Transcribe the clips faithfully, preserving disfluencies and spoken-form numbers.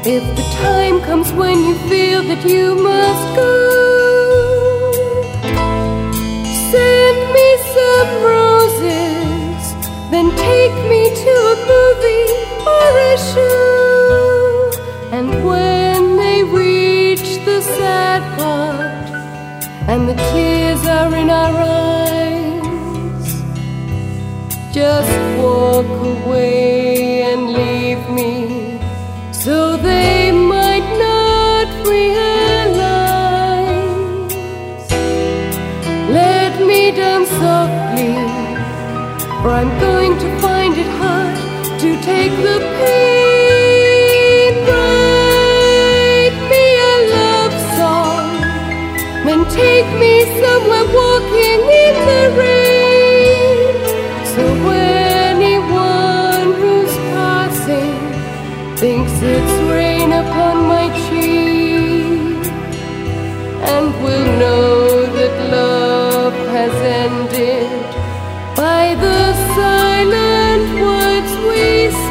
If the time comes when you feel that you must go, send me some roses, then take me to a movie or a show. And when they reach the sad part and the tears are in our eyes, just walk away and leave me, so they might not realize. Let me down softly, for I'm going to find it hard to take the pain. Write me a love song, then take me somewhere walking in the rain, so anyone who's passing thinks it's rain upon my cheek, and will know that love has ended by the silent words we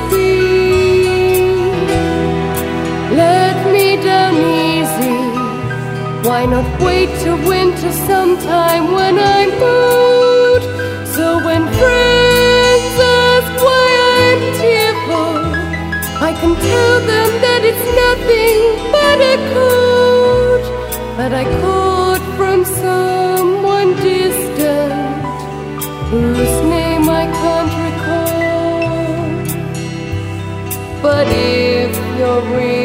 speak. Let me down easy, why not wait till winter sometime when I'm old, so when friends ask why I'm tearful, I can tell them that it's nothing but a cold that I caught from someone distant, whose name I can't recall. But if you're real